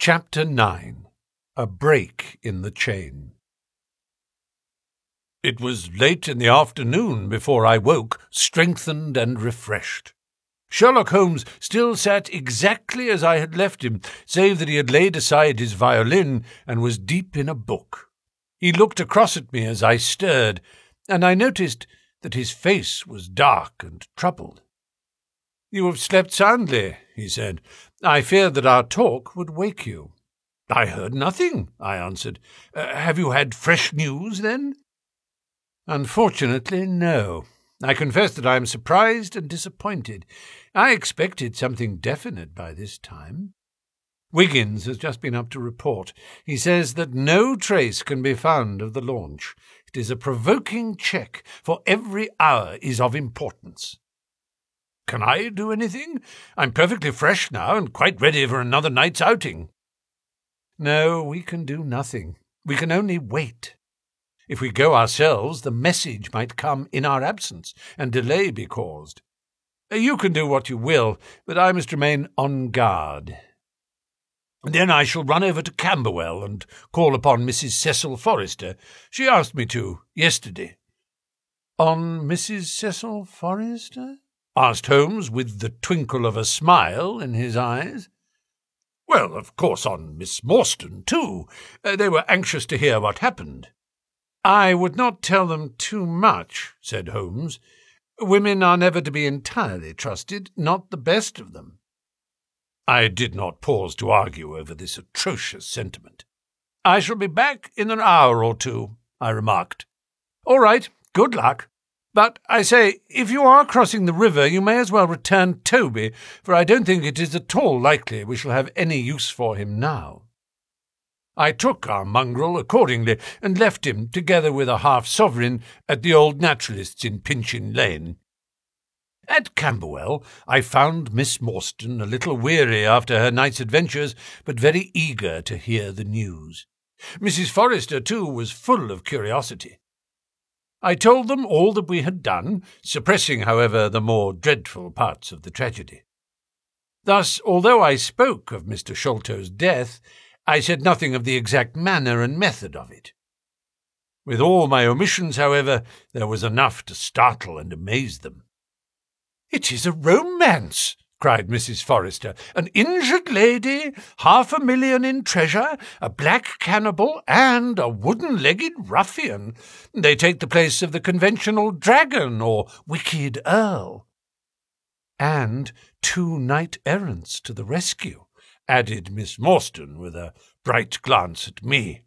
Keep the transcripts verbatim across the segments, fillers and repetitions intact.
Chapter nine. A Break in the Chain. It was late in the afternoon before I woke, strengthened and refreshed. Sherlock Holmes still sat exactly as I had left him, save that he had laid aside his violin and was deep in a book. He looked across at me as I stirred, and I noticed that his face was dark and troubled. "You have slept soundly," he said. "I feared that our talk would wake you." "I heard nothing," I answered. Uh, "have you had fresh news, then?" "Unfortunately, no. I confess that I am surprised and disappointed. I expected something definite by this time. Wiggins has just been up to report. He says that no trace can be found of the launch. It is a provoking check, for every hour is of importance." "Can I do anything? I'm perfectly fresh now and quite ready for another night's outing." "No, we can do nothing. We can only wait. If we go ourselves, the message might come in our absence, and delay be caused. You can do what you will, but I must remain on guard. Then I shall run over to Camberwell and call upon Missus Cecil Forrester. She asked me to, yesterday." "On Missus Cecil Forrester?" asked Holmes, with the twinkle of a smile in his eyes. "Well, of course, on Miss Morstan, too. Uh, they were anxious to hear what happened." "I would not tell them too much," said Holmes. "Women are never to be entirely trusted, not the best of them." I did not pause to argue over this atrocious sentiment. "I shall be back in an hour or two," I remarked. "All right, good luck. But, I say, if you are crossing the river, you may as well return Toby, for I don't think it is at all likely we shall have any use for him now." I took our mongrel accordingly, and left him, together with a half-sovereign, at the old naturalist's in Pinchin Lane. At Camberwell I found Miss Morstan a little weary after her night's adventures, but very eager to hear the news. Missus Forrester, too, was full of curiosity. I told them all that we had done, suppressing, however, the more dreadful parts of the tragedy. Thus, although I spoke of Mister Sholto's death, I said nothing of the exact manner and method of it. With all my omissions, however, there was enough to startle and amaze them. "It is a romance!" cried Missus Forrester. "An injured lady, half a million in treasure, a black cannibal, and a wooden-legged ruffian. They take the place of the conventional dragon or wicked earl." "And two knight-errants to the rescue," added Miss Morstan with a bright glance at me.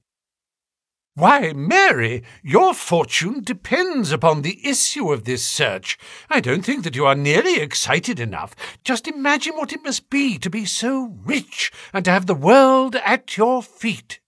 "Why, Mary, your fortune depends upon the issue of this search. I don't think that you are nearly excited enough. Just imagine what it must be to be so rich and to have the world at your feet."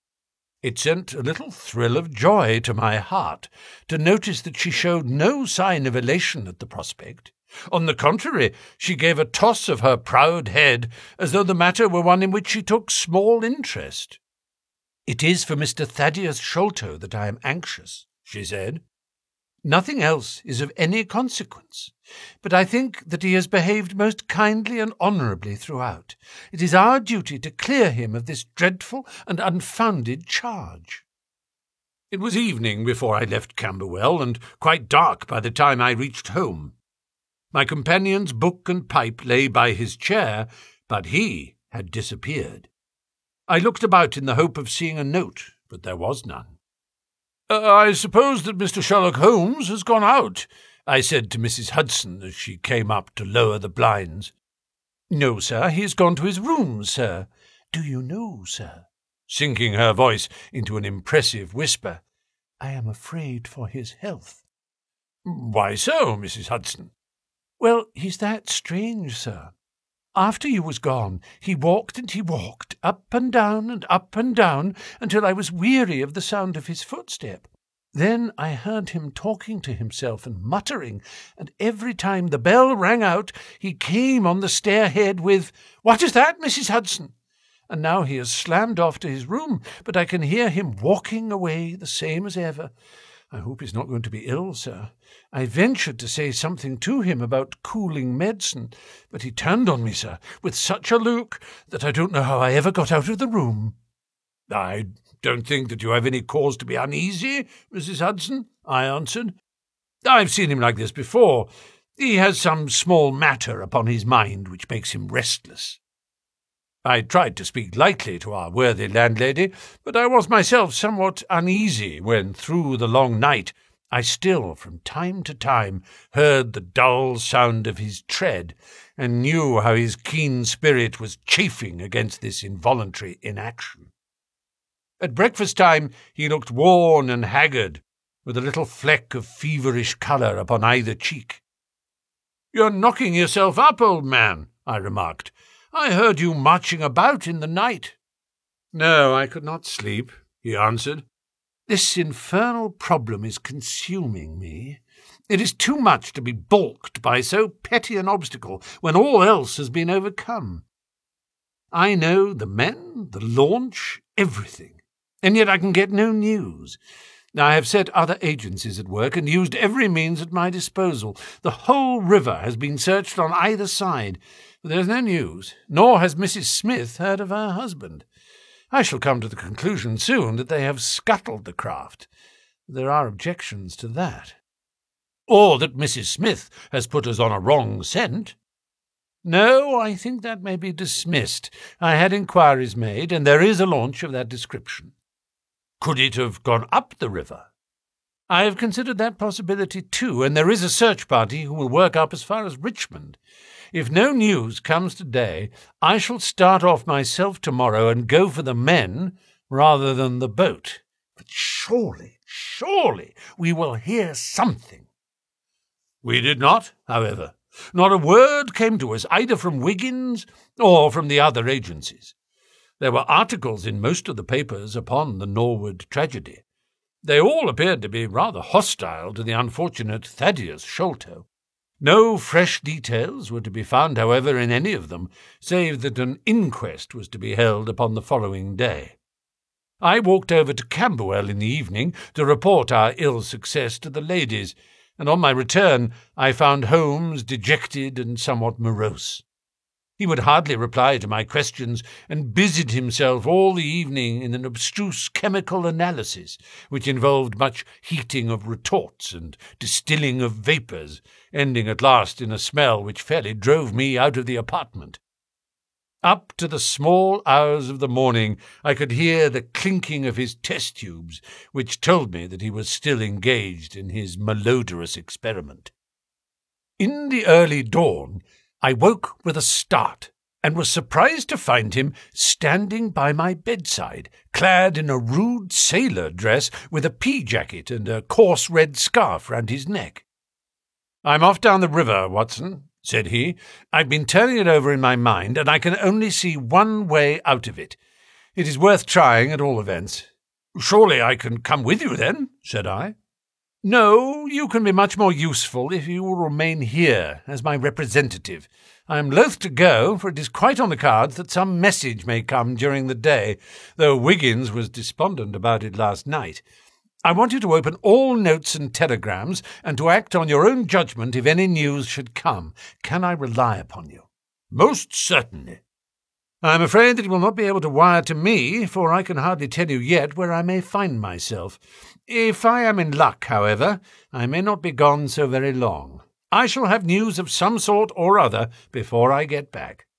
It sent a little thrill of joy to my heart to notice that she showed no sign of elation at the prospect. On the contrary, she gave a toss of her proud head, as though the matter were one in which she took small interest. "It is for Mister Thaddeus Sholto that I am anxious," she said. "Nothing else is of any consequence, but I think that he has behaved most kindly and honourably throughout. It is our duty to clear him of this dreadful and unfounded charge." It was evening before I left Camberwell, and quite dark by the time I reached home. My companion's book and pipe lay by his chair, but he had disappeared. I looked about in the hope of seeing a note, but there was none. Uh, "I suppose that Mister Sherlock Holmes has gone out," I said to Missus Hudson as she came up to lower the blinds. "No, sir, he has gone to his rooms, sir. Do you know, sir," sinking her voice into an impressive whisper, "I am afraid for his health." "Why so, Missus Hudson?" "Well, he's that strange, sir. After you was gone, he walked and he walked, up and down and up and down, until I was weary of the sound of his footstep. Then I heard him talking to himself and muttering, and every time the bell rang out, he came on the stair-head with, 'What is that, Missus Hudson?' And now he has slammed off to his room, but I can hear him walking away the same as ever. I hope he's not going to be ill, sir. I ventured to say something to him about cooling medicine, but he turned on me, sir, with such a look that I don't know how I ever got out of the room." "I don't think that you have any cause to be uneasy, Missus Hudson," I answered. "I've seen him like this before. He has some small matter upon his mind which makes him restless." I tried to speak lightly to our worthy landlady, but I was myself somewhat uneasy when, through the long night, I still, from time to time, heard the dull sound of his tread, and knew how his keen spirit was chafing against this involuntary inaction. At breakfast-time he looked worn and haggard, with a little fleck of feverish colour upon either cheek. "You're knocking yourself up, old man," I remarked. "I heard you marching about in the night." "No, I could not sleep," he answered. "This infernal problem is consuming me. It is too much to be balked by so petty an obstacle when all else has been overcome. I know the men, the launch, everything, and yet I can get no news. I have set other agencies at work and used every means at my disposal. The whole river has been searched on either side, but there is no news, nor has Missus Smith heard of her husband. I shall come to the conclusion soon that they have scuttled the craft. There are objections to that. Or that Missus Smith has put us on a wrong scent. No, I think that may be dismissed. I had inquiries made, and there is a launch of that description. Could it have gone up the river? I have considered that possibility too, and there is a search party who will work up as far as Richmond. If no news comes today, I shall start off myself tomorrow and go for the men rather than the boat. But surely, surely, we will hear something. We did not, however. Not a word came to us either from Wiggins or from the other agencies. There were articles in most of the papers upon the Norwood tragedy. They all appeared to be rather hostile to the unfortunate Thaddeus Sholto. No fresh details were to be found, however, in any of them, save that an inquest was to be held upon the following day. I walked over to Camberwell in the evening to report our ill success to the ladies, and on my return I found Holmes dejected and somewhat morose. He would hardly reply to my questions, and busied himself all the evening in an abstruse chemical analysis, which involved much heating of retorts and distilling of vapours, ending at last in a smell which fairly drove me out of the apartment. Up to the small hours of the morning I could hear the clinking of his test tubes, which told me that he was still engaged in his malodorous experiment. In the early dawn I woke with a start, and was surprised to find him standing by my bedside, clad in a rude sailor dress with a pea-jacket and a coarse red scarf round his neck. "I'm off down the river, Watson," said he. "I've been turning it over in my mind, and I can only see one way out of it. It is worth trying, at all events." "Surely I can come with you, then?" said I. "No, you can be much more useful if you will remain here as my representative. I am loath to go, for it is quite on the cards that some message may come during the day, though Wiggins was despondent about it last night. I want you to open all notes and telegrams, and to act on your own judgment if any news should come. Can I rely upon you?" "Most certainly." "I am afraid that you will not be able to wire to me, for I can hardly tell you yet where I may find myself. If I am in luck, however, I may not be gone so very long. I shall have news of some sort or other before I get back."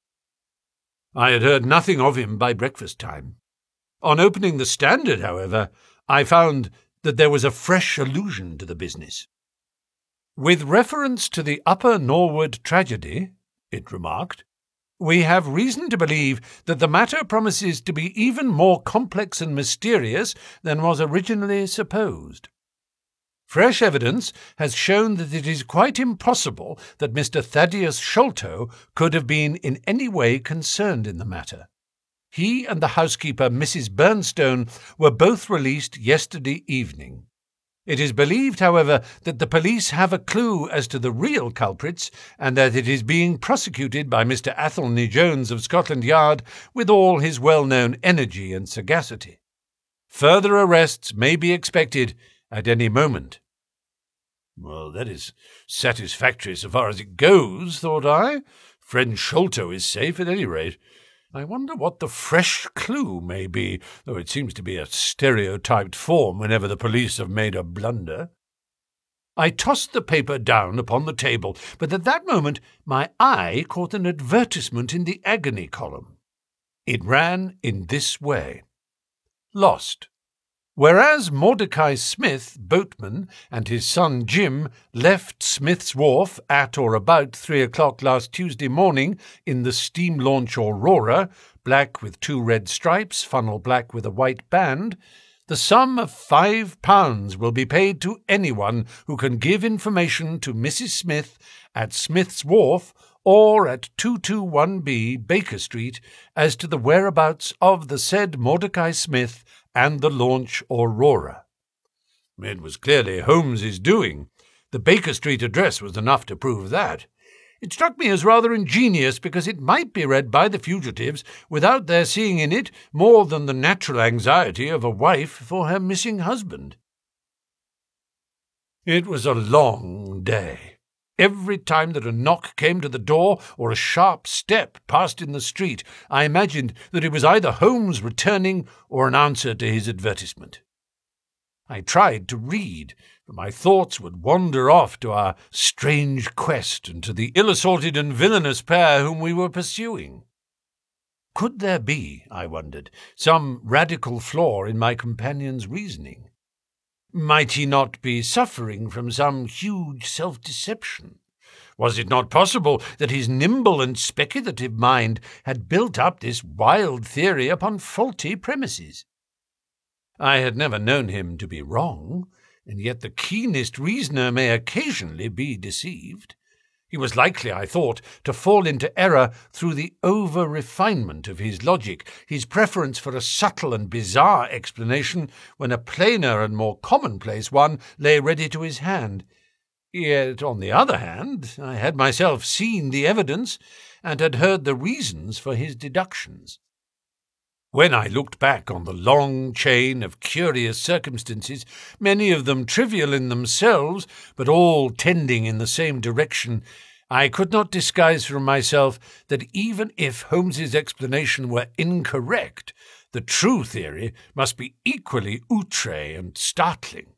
I had heard nothing of him by breakfast-time. On opening the Standard, however, I found that there was a fresh allusion to the business. "With reference to the Upper Norwood tragedy," it remarked, "we have reason to believe that the matter promises to be even more complex and mysterious than was originally supposed. Fresh evidence has shown that it is quite impossible that Mister Thaddeus Sholto could have been in any way concerned in the matter. He and the housekeeper, Missus Burnstone, were both released yesterday evening. It is believed, however, that the police have a clue as to the real culprits, and that it is being prosecuted by Mister Athelney Jones of Scotland Yard with all his well-known energy and sagacity. Further arrests may be expected, at any moment. Well, that is satisfactory so far as it goes, thought I. Friend Sholto is safe at any rate. I wonder what the fresh clue may be, though it seems to be a stereotyped form whenever the police have made a blunder. I tossed the paper down upon the table, but at that moment my eye caught an advertisement in the agony column. It ran in this way. Lost. Whereas Mordecai Smith, boatman, and his son Jim left Smith's Wharf at or about three o'clock last Tuesday morning in the steam launch Aurora, black with two red stripes, funnel black with a white band, the sum of five pounds will be paid to anyone who can give information to Missus Smith at Smith's Wharf or at two twenty-one B Baker Street as to the whereabouts of the said Mordecai Smith and the launch Aurora. It was clearly Holmes's doing. The Baker Street address was enough to prove that. It struck me as rather ingenious because it might be read by the fugitives without their seeing in it more than the natural anxiety of a wife for her missing husband. It was a long day. Every time that a knock came to the door or a sharp step passed in the street, I imagined that it was either Holmes returning or an answer to his advertisement. I tried to read, but my thoughts would wander off to our strange quest and to the ill-assorted and villainous pair whom we were pursuing. Could there be, I wondered, some radical flaw in my companion's reasoning? Might he not be suffering from some huge self-deception? Was it not possible that his nimble and speculative mind had built up this wild theory upon faulty premises? I had never known him to be wrong, and yet the keenest reasoner may occasionally be deceived. He was likely, I thought, to fall into error through the over-refinement of his logic, his preference for a subtle and bizarre explanation when a plainer and more commonplace one lay ready to his hand. Yet, on the other hand, I had myself seen the evidence and had heard the reasons for his deductions. When I looked back on the long chain of curious circumstances, many of them trivial in themselves, but all tending in the same direction, I could not disguise from myself that even if Holmes's explanation were incorrect, the true theory must be equally outre and startling.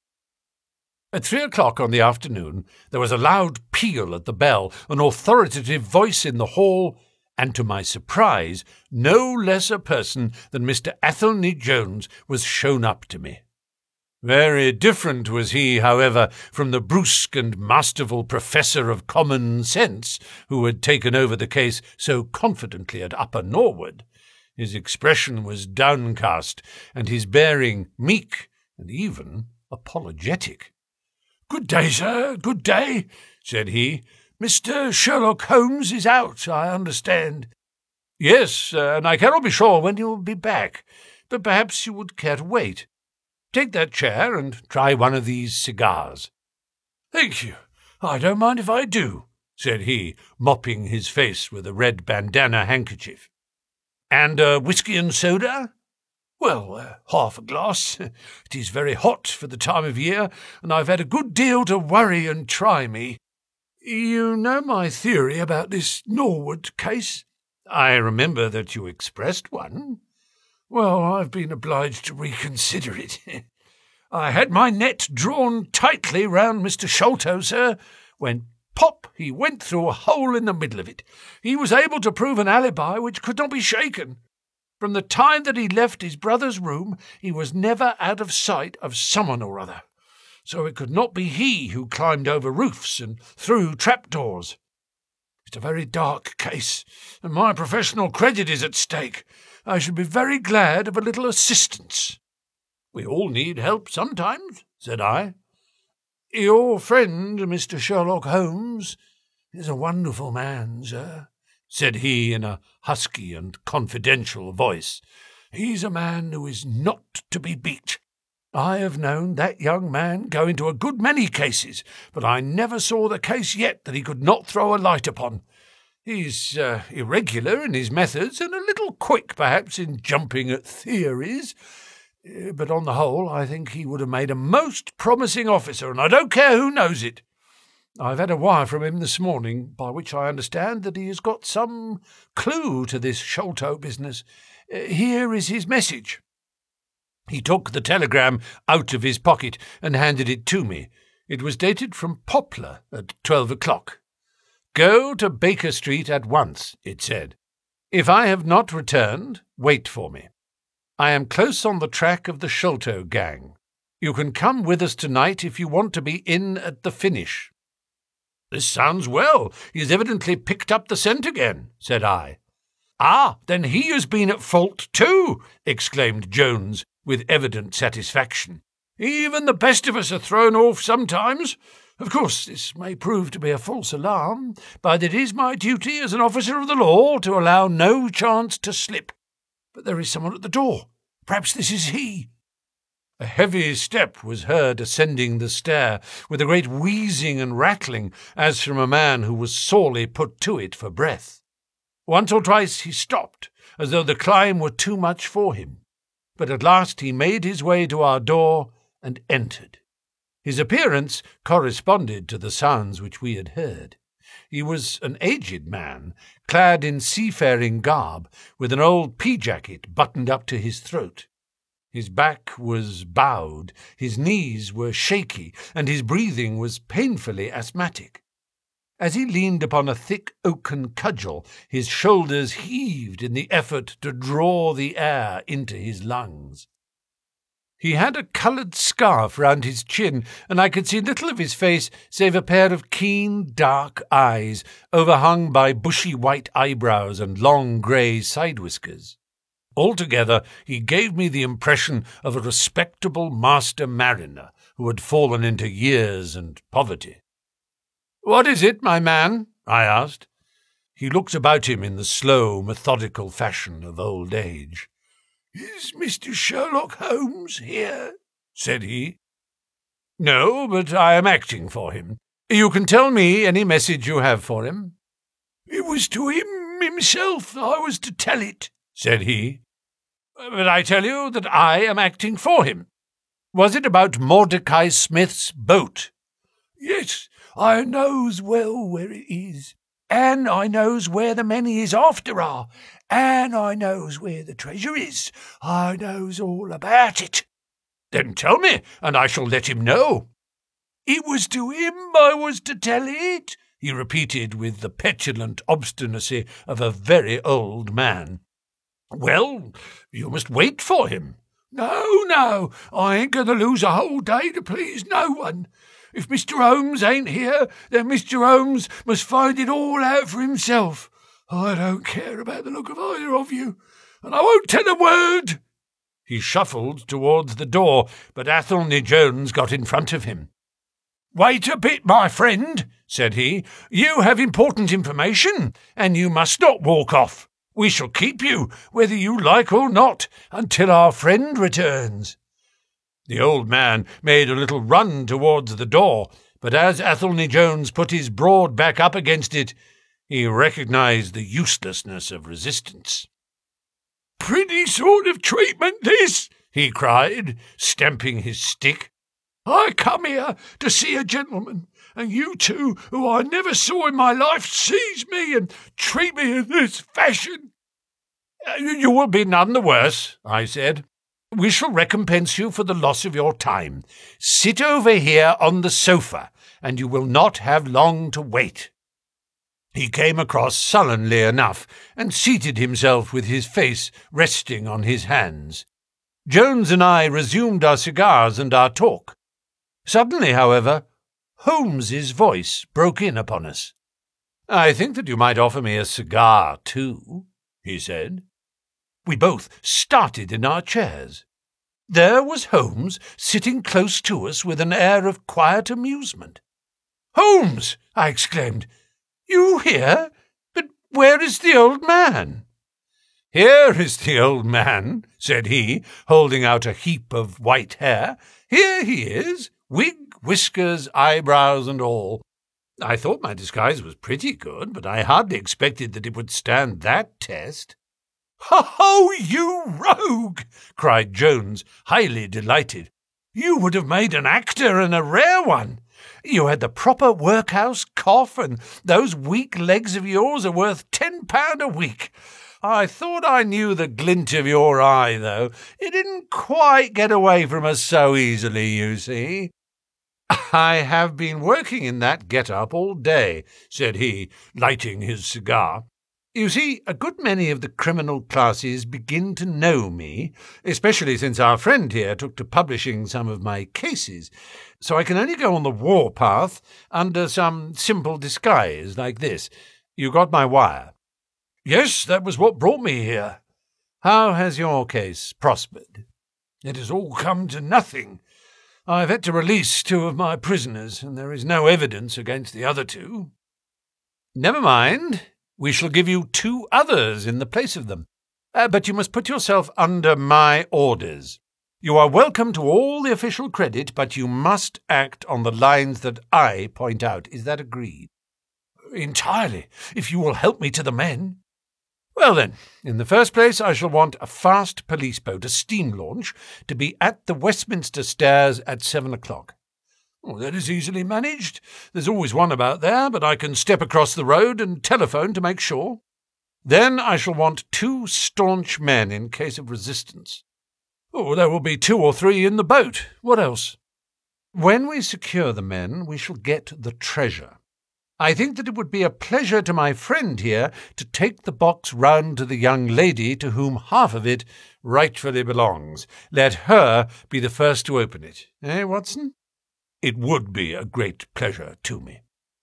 At three o'clock on the afternoon, there was a loud peal at the bell, an authoritative voice in the hall, and to my surprise, no less a person than Mister Athelney Jones was shown up to me. Very different was he, however, from the brusque and masterful professor of common sense who had taken over the case so confidently at Upper Norwood. His expression was downcast, and his bearing meek and even apologetic. "Good day, sir, good day," said he. "Mister Sherlock Holmes is out, I understand." "Yes, uh, and I cannot be sure when he will be back, but perhaps you would care to wait. Take that chair and try one of these cigars." "Thank you. I don't mind if I do," said he, mopping his face with a red bandana handkerchief. "And uh, whiskey and soda?" "Well, uh, half a glass. It is very hot for the time of year, and I've had a good deal to worry and try me. You know my theory about this Norwood case?" "I remember that you expressed one." "Well, I've been obliged to reconsider it. I had my net drawn tightly round Mister Sholto, sir, when pop he went through a hole in the middle of it. He was able to prove an alibi which could not be shaken. From the time that he left his brother's room, he was never out of sight of someone or other. So it could not be he who climbed over roofs and through trapdoors. It's a very dark case, and my professional credit is at stake. I should be very glad of a little assistance." "We all need help sometimes," said I. "Your friend, Mister Sherlock Holmes, is a wonderful man, sir," said he in a husky and confidential voice. "He's a man who is not to be beat. I have known that young man go into a good many cases, but I never saw the case yet that he could not throw a light upon. He's uh, irregular in his methods and a little quick, perhaps, in jumping at theories. But on the whole, I think he would have made a most promising officer, and I don't care who knows it. I've had a wire from him this morning, by which I understand that he has got some clue to this Sholto business. Here is his message." He took the telegram out of his pocket and handed it to me. It was dated from Poplar at twelve o'clock. "Go to Baker Street at once," it said. "If I have not returned, wait for me. I am close on the track of the Sholto gang. You can come with us tonight if you want to be in at the finish." "This sounds well. He has evidently picked up the scent again," said I. "Ah, then he has been at fault too," exclaimed Jones, with evident satisfaction. "Even the best of us are thrown off sometimes. Of course, this may prove to be a false alarm, but it is my duty as an officer of the law to allow no chance to slip. But there is someone at the door. Perhaps this is he." A heavy step was heard ascending the stair, with a great wheezing and rattling, as from a man who was sorely put to it for breath. Once or twice he stopped, as though the climb were too much for him. But at last he made his way to our door and entered. His appearance corresponded to the sounds which we had heard. He was an aged man, clad in seafaring garb, with an old pea-jacket buttoned up to his throat. His back was bowed, his knees were shaky, and his breathing was painfully asthmatic. As he leaned upon a thick oaken cudgel, his shoulders heaved in the effort to draw the air into his lungs. He had a coloured scarf round his chin, and I could see little of his face save a pair of keen, dark eyes, overhung by bushy white eyebrows and long grey side-whiskers. Altogether, he gave me the impression of a respectable master mariner who had fallen into years and poverty. "What is it, my man?" I asked. He looked about him in the slow, methodical fashion of old age. "Is Mister Sherlock Holmes here?" said he. "No, but I am acting for him. You can tell me any message you have for him." "It was to him himself I was to tell it," said he. "But I tell you that I am acting for him. Was it about Mordecai Smith's boat?" "Yes, I knows well where it is, and I knows where the men he is after are, and I knows where the treasure is. I knows all about it." "Then tell me, and I shall let him know." "It was to him I was to tell it," he repeated with the petulant obstinacy of a very old man. "Well, you must wait for him." "No, no, I ain't going to lose a whole day to please no one. If Mister Holmes ain't here, then Mister Holmes must find it all out for himself. I don't care about the look of either of you, and I won't tell a word." He shuffled towards the door, but Athelney Jones got in front of him. "Wait a bit, my friend," said he. "You have important information, and you must not walk off. We shall keep you, whether you like or not, until our friend returns." The old man made a little run towards the door, but as Athelney Jones put his broad back up against it, he recognized the uselessness of resistance. "Pretty sort of treatment, this," he cried, stamping his stick. "I come here to see a gentleman, and you two, who I never saw in my life, seize me and treat me in this fashion." "You will be none the worse," I said. "We shall recompense you for the loss of your time. Sit over here on the sofa, and you will not have long to wait." He came across sullenly enough, and seated himself with his face resting on his hands. Jones and I resumed our cigars and our talk. Suddenly, however, Holmes's voice broke in upon us. "I think that you might offer me a cigar, too," he said. We both started in our chairs. There was Holmes sitting close to us with an air of quiet amusement. "Holmes!" I exclaimed. "You here? But where is the old man?" "Here is the old man," said he, holding out a heap of white hair. "Here he is, wig, whiskers, eyebrows, and all. I thought my disguise was pretty good, but I hardly expected that it would stand that test." "Ho, you rogue!" cried Jones, highly delighted. "You would have made an actor, and a rare one. You had the proper workhouse cough, and those weak legs of yours are worth ten pound a week. I thought I knew the glint of your eye, though. It didn't quite get away from us so easily, you see." "I have been working in that get-up all day," said he, lighting his cigar. "You see, a good many of the criminal classes begin to know me, especially since our friend here took to publishing some of my cases, so I can only go on the war-path under some simple disguise like this. You got my wire?" "Yes, that was what brought me here." "How has your case prospered?" "It has all come to nothing. I've had to release two of my prisoners, and there is no evidence against the other two." "Never mind. We shall give you two others in the place of them. Uh, but you must put yourself under my orders. You are welcome to all the official credit, but you must act on the lines that I point out. Is that agreed?" "Entirely, if you will help me to the men." "Well then, in the first place I shall want a fast police boat, a steam launch, to be at the Westminster Stairs at seven o'clock. "Oh, that is easily managed. There's always one about there, but I can step across the road and telephone to make sure. Then I shall want two staunch men in case of resistance." "Oh, there will be two or three in the boat. What else?" "When we secure the men, we shall get the treasure. I think that it would be a pleasure to my friend here to take the box round to the young lady to whom half of it rightfully belongs. Let her be the first to open it. Eh, Watson?" "It would be a great pleasure to me."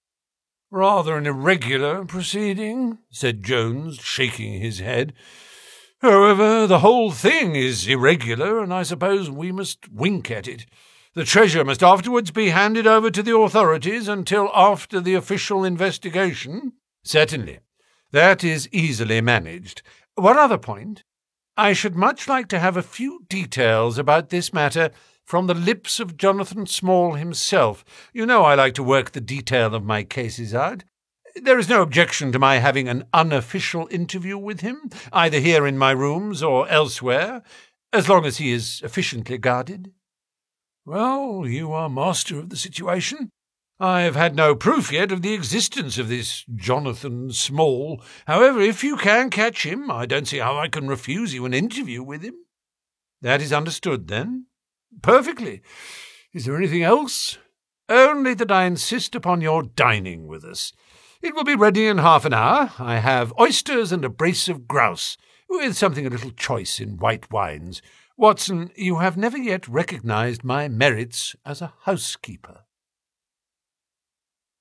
"Rather an irregular proceeding," said Jones, shaking his head. "However, the whole thing is irregular, and I suppose we must wink at it. The treasure must afterwards be handed over to the authorities until after the official investigation." "Certainly. That is easily managed. One other point. I should much like to have a few details about this matter from the lips of Jonathan Small himself. You know I like to work the detail of my cases out. There is no objection to my having an unofficial interview with him, either here in my rooms or elsewhere, as long as he is efficiently guarded." "Well, you are master of the situation. I have had no proof yet of the existence of this Jonathan Small. However, if you can catch him, I don't see how I can refuse you an interview with him." "That is understood, then?" "Perfectly. Is there anything else?" "Only that I insist upon your dining with us. It will be ready in half an hour. I have oysters and a brace of grouse, with something a little choice in white wines. Watson, you have never yet recognized my merits as a housekeeper."